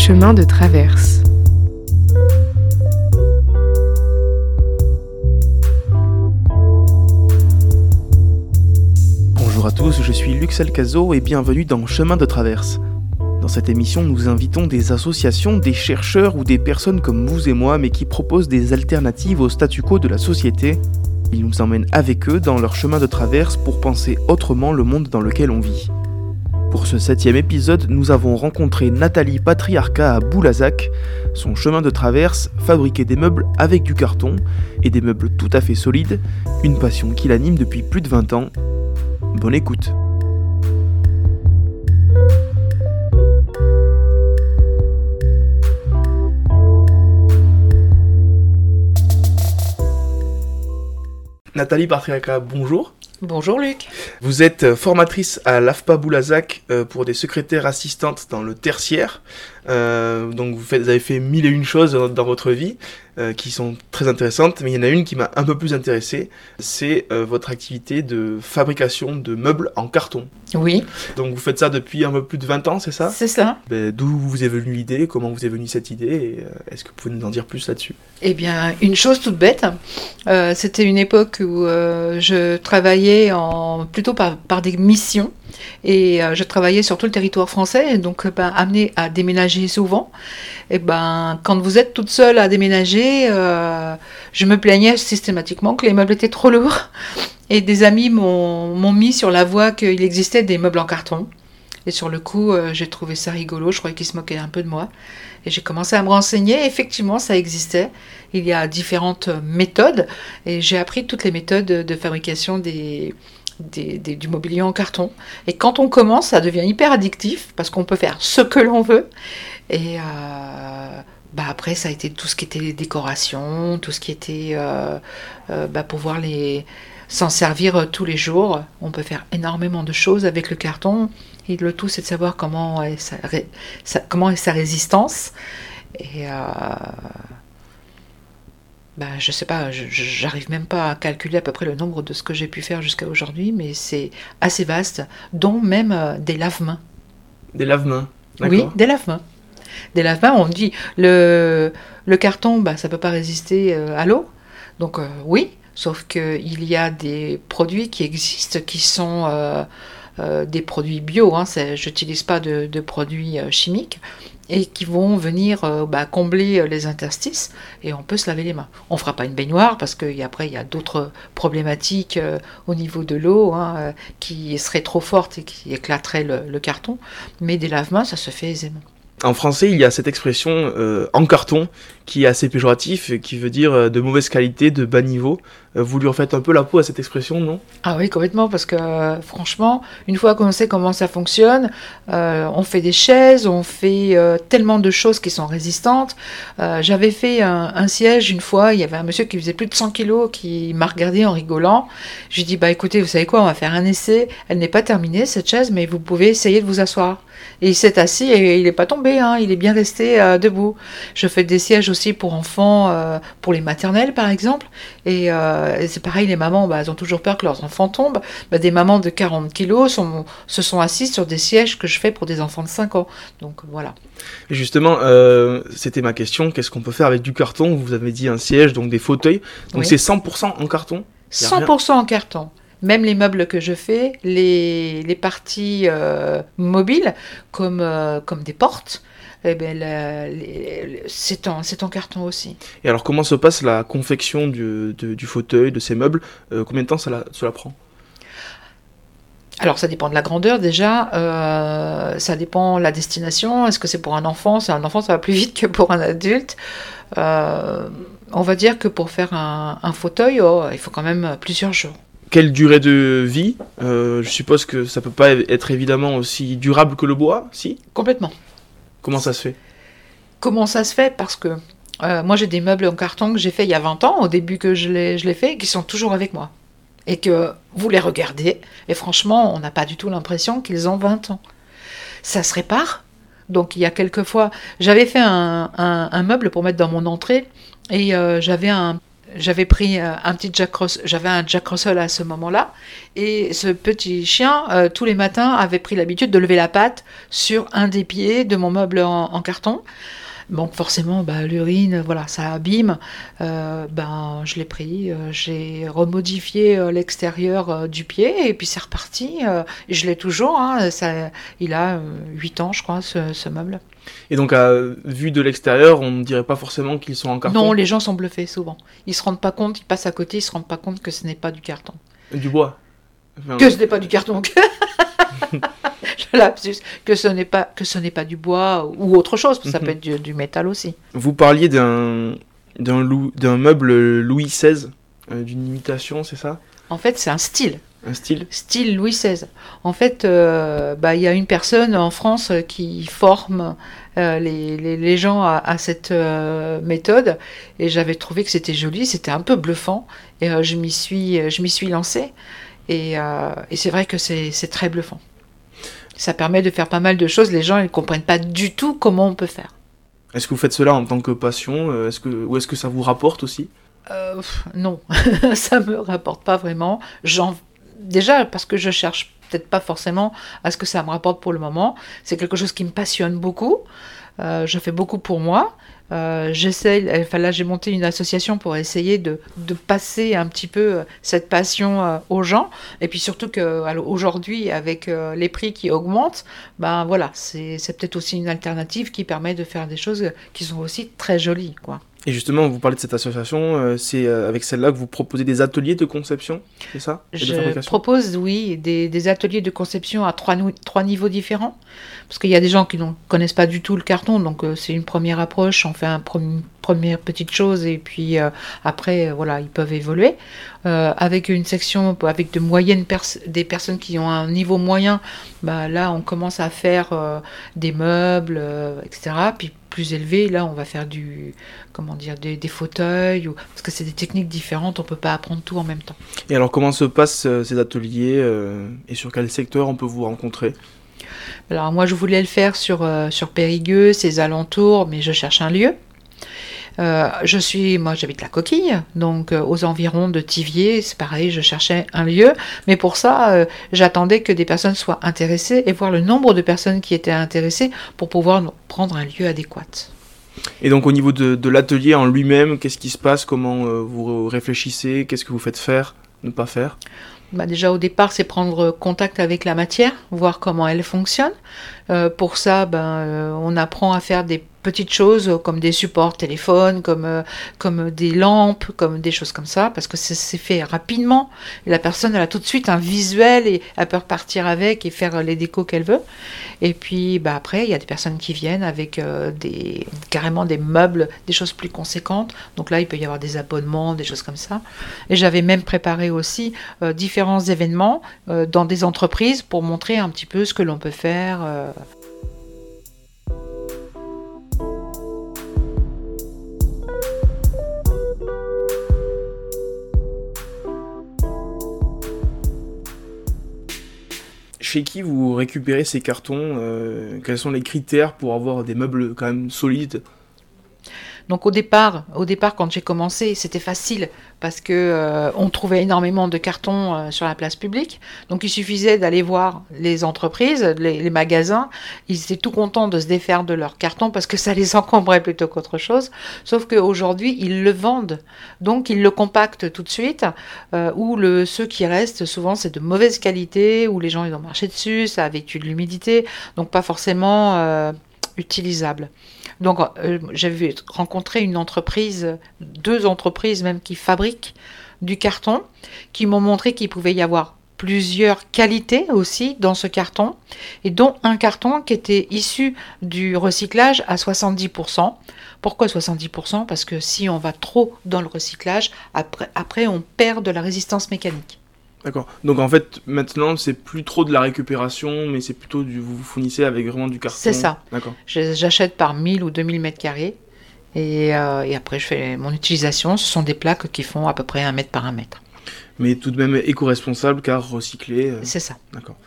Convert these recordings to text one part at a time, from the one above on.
chemin de traverse. Bonjour à tous, je suis Lux Alcazo et bienvenue dans Chemin de traverse. Dans cette émission, nous invitons des associations, des chercheurs ou des personnes comme vous et moi, mais qui proposent des alternatives au statu quo de la société. Ils nous emmènent avec eux dans leur chemin de traverse pour penser autrement le monde dans lequel on vit. Pour ce 7e épisode, nous avons rencontré Nathalie Patriarca à Boulazac. Son chemin de traverse, fabriquer des meubles avec du carton, et des meubles tout à fait solides, une passion qui l'anime depuis plus de 20 ans. Bonne écoute. Nathalie Patriarca, bonjour. Bonjour Luc. Vous êtes formatrice à l'AFPA Boulazac pour des secrétaires assistantes dans le tertiaire. Donc vous avez fait 1001 choses dans votre vie qui sont très intéressantes, mais il y en a une qui m'a un peu plus intéressé, c'est votre activité de fabrication de meubles en carton. Oui. Donc vous faites ça depuis un peu plus de 20 ans, c'est ça ? C'est ça. D'où vous est venue l'idée, comment vous est venue cette idée, et est-ce que vous pouvez nous en dire plus là-dessus ? Eh bien, une chose toute bête, c'était une époque où je travaillais plutôt par des missions, et je travaillais sur tout le territoire français, et donc amenée à déménager souvent. Et quand vous êtes toute seule à déménager, je me plaignais systématiquement que les meubles étaient trop lourds. Et des amis m'ont mis sur la voie qu'il existait des meubles en carton. Et sur le coup, j'ai trouvé ça rigolo, je croyais qu'ils se moquaient un peu de moi. Et j'ai commencé à me renseigner, effectivement ça existait. Il y a différentes méthodes, et j'ai appris toutes les méthodes de fabrication du mobilier en carton. Et quand on commence, ça devient hyper addictif, parce qu'on peut faire ce que l'on veut. Et après, ça a été tout ce qui était les décorations, tout ce qui était pouvoir s'en servir tous les jours. On peut faire énormément de choses avec le carton. Et le tout, c'est de savoir comment est sa résistance. Et je sais pas, j'arrive même pas à calculer à peu près le nombre de ce que j'ai pu faire jusqu'à aujourd'hui, mais c'est assez vaste, dont même des lave-mains. Des lave-mains, d'accord. Oui, des lave-mains. Des lave-mains, on dit, le carton, ça peut pas résister à l'eau. Donc oui, sauf qu'il y a des produits qui existent, qui sont des produits bio, j'utilise pas de produits chimiques, et qui vont venir combler les interstices, et on peut se laver les mains. On fera pas une baignoire, parce qu'après il y a d'autres problématiques au niveau de l'eau, qui seraient trop fortes et qui éclateraient le carton, mais des lave-mains, ça se fait aisément. En français, il y a cette expression en carton qui est assez péjoratif et qui veut dire de mauvaise qualité, de bas niveau. Vous lui refaites un peu la peau à cette expression, non ? Ah oui, complètement, parce que franchement, une fois qu'on sait comment ça fonctionne, on fait des chaises, on fait tellement de choses qui sont résistantes. J'avais fait un siège une fois, il y avait un monsieur qui faisait plus de 100 kilos qui m'a regardé en rigolant. Je lui ai dit, écoutez, vous savez quoi, on va faire un essai. Elle n'est pas terminée, cette chaise, mais vous pouvez essayer de vous asseoir. Et il s'est assis et il n'est pas tombé, il est bien resté debout. Je fais des sièges aussi pour enfants, pour les maternelles par exemple. Et c'est pareil, les mamans, elles ont toujours peur que leurs enfants tombent. Des mamans de 40 kilos se sont assises sur des sièges que je fais pour des enfants de 5 ans. Donc voilà. Et justement, c'était ma question, qu'est-ce qu'on peut faire avec du carton ? Vous avez dit un siège, donc des fauteuils. Donc oui. C'est 100% en carton ? 100% en carton. Même les meubles que je fais, les parties mobiles, comme des portes, c'est en carton aussi. Et alors, comment se passe la confection du fauteuil, de ces meubles ? Combien de temps cela prend ? Alors, ça dépend de la grandeur déjà, ça dépend de la destination. Est-ce que c'est pour un enfant ? C'est un enfant, ça va plus vite que pour un adulte. On va dire que pour faire un fauteuil, il faut quand même plusieurs jours. Quelle durée de vie ? Je suppose que ça peut pas être évidemment aussi durable que le bois, si ? Complètement. Comment ça se fait ? Comment ça se fait ? Parce que moi j'ai des meubles en carton que j'ai fait il y a 20 ans, au début que je l'ai fait, et qui sont toujours avec moi. Et que vous les regardez, et franchement, on n'a pas du tout l'impression qu'ils ont 20 ans. Ça se répare. Donc il y a quelques fois, j'avais fait un meuble pour mettre dans mon entrée, et j'avais un j'avais pris j'avais un Jack Russell à ce moment-là, et ce petit chien, tous les matins, avait pris l'habitude de lever la patte sur un des pieds de mon meuble en carton. Donc forcément, l'urine, voilà, ça abîme. Je l'ai pris, j'ai remodifié l'extérieur du pied, et puis c'est reparti. Et je l'ai toujours, hein, il a 8 ans, je crois, ce meuble. Et donc, à vue de l'extérieur, on ne dirait pas forcément qu'ils sont en carton? Non, les gens sont bluffés souvent. Ils se rendent pas compte, ils passent à côté, ils se rendent pas compte que ce n'est pas du carton. Du bois. Que ce n'est pas du carton. Lapsus, que ce n'est pas du bois ou autre chose, ça peut être du métal aussi. Vous parliez d'un meuble Louis XVI, d'une imitation, c'est ça? En fait, c'est un style. Un style? Style Louis XVI. En fait, il y a une personne en France qui forme les gens à cette méthode, et j'avais trouvé que c'était joli, c'était un peu bluffant, et je m'y suis lancée, et c'est vrai que c'est très bluffant. Ça permet de faire pas mal de choses, les gens ne comprennent pas du tout comment on peut faire. Est-ce que vous faites cela en tant que passion, ou est-ce que ça vous rapporte aussi? Non, ça me rapporte pas vraiment. Déjà parce que je cherche peut-être pas forcément à ce que ça me rapporte pour le moment. C'est quelque chose qui me passionne beaucoup. Je fais beaucoup pour moi. Là, j'ai monté une association pour essayer de passer un petit peu cette passion aux gens. Et puis surtout qu'aujourd'hui, avec les prix qui augmentent, voilà, c'est peut-être aussi une alternative qui permet de faire des choses qui sont aussi très jolies, quoi. Et justement, vous parlez de cette association, c'est avec celle-là que vous proposez des ateliers de conception, c'est ça? Je propose, oui, des ateliers de conception à trois niveaux différents. Parce qu'il y a des gens qui ne connaissent pas du tout le carton, donc c'est une première approche, on fait une première petite chose, et puis après, voilà, ils peuvent évoluer. Avec une section avec des personnes qui ont un niveau moyen, là, on commence à faire des meubles, etc. Puis plus élevé, là, on va faire des fauteuils, parce que c'est des techniques différentes, on ne peut pas apprendre tout en même temps. Et alors, comment se passent ces ateliers, et sur quel secteur on peut vous rencontrer? Alors, moi, je voulais le faire sur Périgueux, ses alentours, mais je cherche un lieu. J'habite la Coquille, donc aux environs de Thiviers, c'est pareil, je cherchais un lieu, mais pour ça, j'attendais que des personnes soient intéressées et voir le nombre de personnes qui étaient intéressées pour pouvoir prendre un lieu adéquat. Et donc au niveau de l'atelier en lui-même, qu'est-ce qui se passe? Comment vous réfléchissez? Qu'est-ce que vous faites faire, ne pas faire? Déjà au départ, c'est prendre contact avec la matière, voir comment elle fonctionne. Pour ça, on apprend à faire des petites choses comme des supports téléphones, comme des lampes, comme des choses comme ça, parce que c'est fait rapidement. Et la personne, elle a tout de suite un visuel et elle peut repartir avec et faire les décos qu'elle veut. Et puis après, il y a des personnes qui viennent avec carrément des meubles, des choses plus conséquentes. Donc là, il peut y avoir des abonnements, des choses comme ça. Et j'avais même préparé aussi différents événements dans des entreprises pour montrer un petit peu ce que l'on peut faire. Chez qui vous récupérez ces cartons? Quels sont les critères pour avoir des meubles quand même solides? Donc au départ, quand j'ai commencé, c'était facile parce que on trouvait énormément de cartons sur la place publique. Donc il suffisait d'aller voir les entreprises, les magasins. Ils étaient tout contents de se défaire de leurs cartons parce que ça les encombrait plutôt qu'autre chose. Sauf qu'aujourd'hui, ils le vendent. Donc ils le compactent tout de suite. Ou ceux qui restent, souvent, c'est de mauvaise qualité, ou les gens ils ont marché dessus, ça a vécu de l'humidité. Donc pas forcément utilisable. Donc, j'avais rencontré deux entreprises même qui fabriquent du carton, qui m'ont montré qu'il pouvait y avoir plusieurs qualités aussi dans ce carton, et dont un carton qui était issu du recyclage à 70%. Pourquoi 70%? Parce que si on va trop dans le recyclage, après on perd de la résistance mécanique. D'accord. Donc en fait, maintenant, c'est plus trop de la récupération, mais c'est plutôt vous fournissez avec vraiment du carton. C'est ça. D'accord. J'achète par 1000 ou 2000 mètres carrés. Et après, je fais mon utilisation. Ce sont des plaques qui font à peu près 1 mètre par 1 mètre. Mais tout de même éco-responsable, car recyclé. C'est ça. D'accord.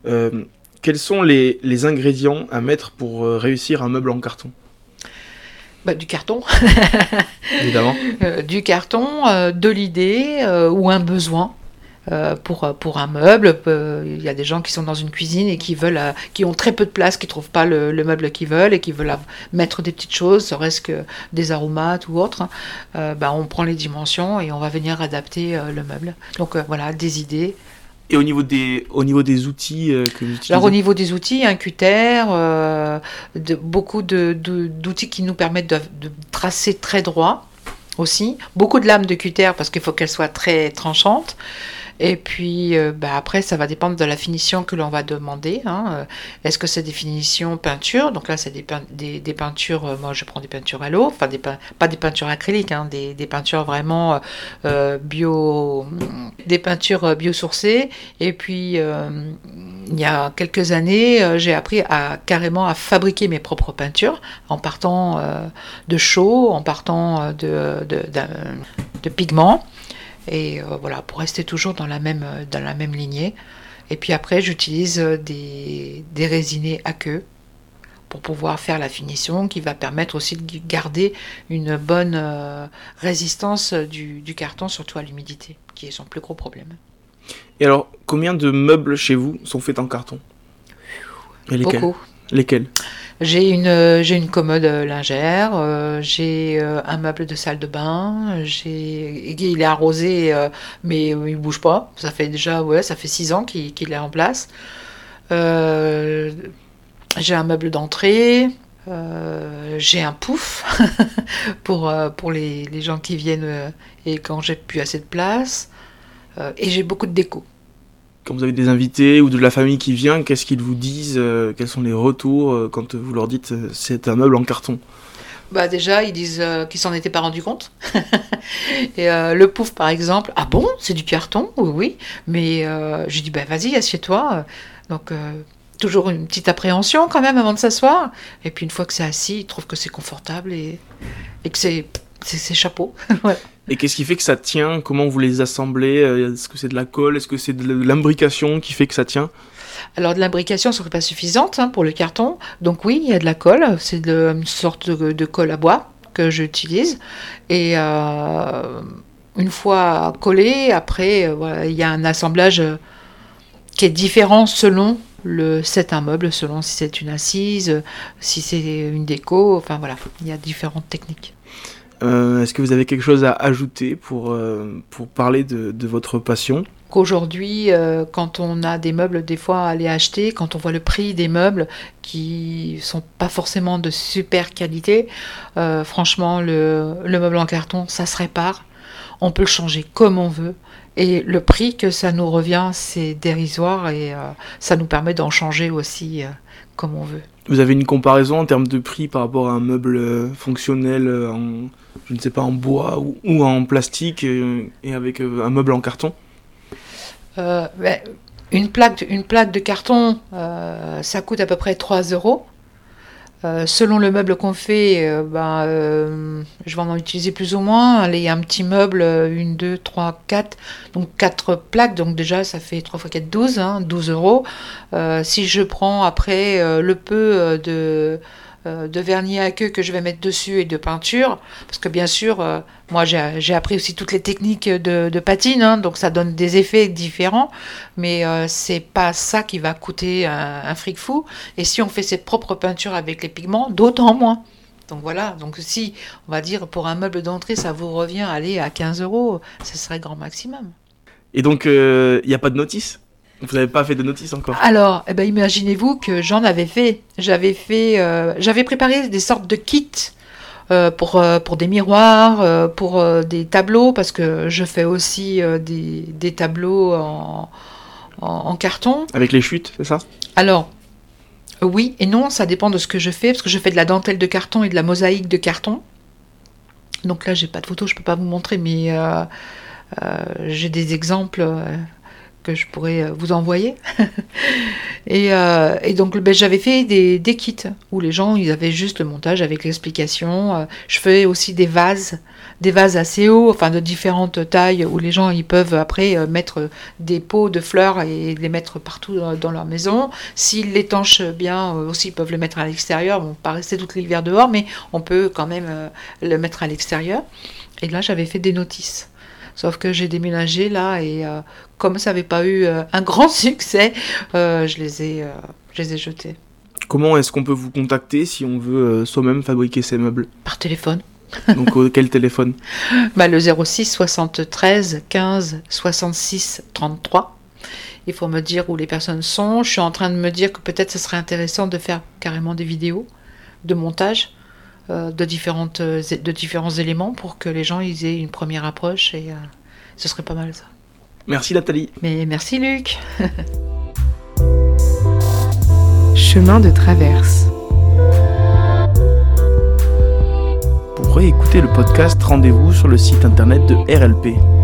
Quels sont les ingrédients à mettre pour réussir un meuble en carton? Du carton. Évidemment. Du carton, de l'idée ou un besoin. Pour un meuble, il y a des gens qui sont dans une cuisine et qui ont très peu de place, qui ne trouvent pas le meuble qu'ils veulent et qui veulent mettre des petites choses, serait-ce que des aromates ou autre. On prend les dimensions et on va venir adapter le meuble. Donc voilà, des idées. Et au niveau des outils que vous utilisez? Alors au niveau des outils, un cutter, beaucoup d'outils qui nous permettent de tracer très droit aussi. Beaucoup de lames de cutter parce qu'il faut qu'elles soient très tranchantes. Et puis après, ça va dépendre de la finition que l'on va demander. Est-ce que c'est des finitions peinture? Donc là, c'est des peintures. Moi, je prends des peintures à l'eau, enfin pas des peintures acryliques, des peintures vraiment bio, des peintures biosourcées. Et puis il y a quelques années, j'ai appris carrément à fabriquer mes propres peintures en partant de chaux, en partant de pigments. Et voilà, pour rester toujours dans la même lignée. Et puis après, j'utilise des résinés à queue pour pouvoir faire la finition qui va permettre aussi de garder une bonne résistance du carton, surtout à l'humidité, qui est son plus gros problème. Et alors, combien de meubles chez vous sont faits en carton? Et lesquels? Beaucoup. Lesquels? J'ai une commode lingère, j'ai un meuble de salle de bain, il est arrosé, mais il bouge pas. Ça fait 6 ans qu'il est en place. J'ai un meuble d'entrée, j'ai un pouf pour les gens qui viennent et quand j'ai plus assez de place, et j'ai beaucoup de déco. Quand vous avez des invités ou de la famille qui vient, qu'est-ce qu'ils vous disent? Quels sont les retours quand vous leur dites c'est un meuble en carton? Déjà, ils disent qu'ils s'en étaient pas rendus compte. Et le pouf, par exemple, ah bon, c'est du carton? Oui. Mais je dis, vas-y, assieds-toi. Donc, toujours une petite appréhension quand même avant de s'asseoir. Et puis, une fois que c'est assis, ils trouvent que c'est confortable et que c'est chapeau. Ouais. Et qu'est-ce qui fait que ça tient? Comment vous les assemblez? Est-ce que c'est de la colle? Est-ce que c'est de l'imbrication qui fait que ça tient? Alors de l'imbrication ne serait pas suffisante pour le carton. Donc oui, il y a de la colle. C'est une sorte de colle à bois que j'utilise. Et une fois collé, après, il y a un assemblage qui est différent selon c'est un meuble, selon si c'est une assise, si c'est une déco. Enfin voilà, il y a différentes techniques. Est-ce que vous avez quelque chose à ajouter pour parler de votre passion? Qu'aujourd'hui, quand on a des meubles, des fois à les acheter, quand on voit le prix des meubles qui sont pas forcément de super qualité, franchement, le meuble en carton, ça se répare. On peut le changer comme on veut. Et le prix que ça nous revient, c'est dérisoire et ça nous permet d'en changer aussi comme on veut. Vous avez une comparaison en termes de prix par rapport à un meuble fonctionnel en bois ou en plastique et avec un meuble en carton? Une plaque de carton, ça coûte à peu près 3 €. Selon le meuble qu'on fait, je vais en utiliser plus ou moins. Il y a un petit meuble, 1, 2, 3, 4, donc 4 plaques, donc déjà ça fait 3 x 4, 12, 12 €. Si je prends après le peu de vernis à queue que je vais mettre dessus et de peinture, parce que bien sûr, moi j'ai appris aussi toutes les techniques de patine, donc ça donne des effets différents, mais c'est pas ça qui va coûter un fric fou, et si on fait ses propres peintures avec les pigments, d'autant moins. Donc voilà, donc si, on va dire, pour un meuble d'entrée, ça vous revient à 15 €, ce serait grand maximum. Et donc, il n'y a pas de notice? Vous n'avez pas fait de notice encore? Alors, imaginez-vous que j'en avais fait. J'avais préparé des sortes de kits pour des miroirs, pour des tableaux, parce que je fais aussi des tableaux en carton. Avec les chutes, c'est ça? Alors, oui et non, ça dépend de ce que je fais, parce que je fais de la dentelle de carton et de la mosaïque de carton. Donc là, j'ai pas de photo, je peux pas vous montrer, mais j'ai des exemples que je pourrais vous envoyer. et donc j'avais fait des kits où les gens ils avaient juste le montage avec l'explication. Je fais aussi des vases assez hauts, enfin de différentes tailles, où les gens ils peuvent après mettre des pots de fleurs et les mettre partout dans leur maison. S'ils l'étanchent bien aussi, ils peuvent le mettre à l'extérieur. Bon, pas rester tout l'hiver dehors, mais on peut quand même le mettre à l'extérieur. Et là j'avais fait des notices. Sauf que j'ai déménagé là et comme ça n'avait pas eu un grand succès, je les ai jetés. Comment est-ce qu'on peut vous contacter si on veut soi-même fabriquer ces meubles ? Par téléphone. Donc quel téléphone ? Le 06 73 15 66 33. Il faut me dire où les personnes sont. Je suis en train de me dire que peut-être ce serait intéressant de faire carrément des vidéos de montage de différents éléments pour que les gens ils aient une première approche et ce serait pas mal ça. Merci Nathalie. Mais merci Luc. Chemin de traverse. Pour réécouter le podcast, rendez-vous sur le site internet de RLP.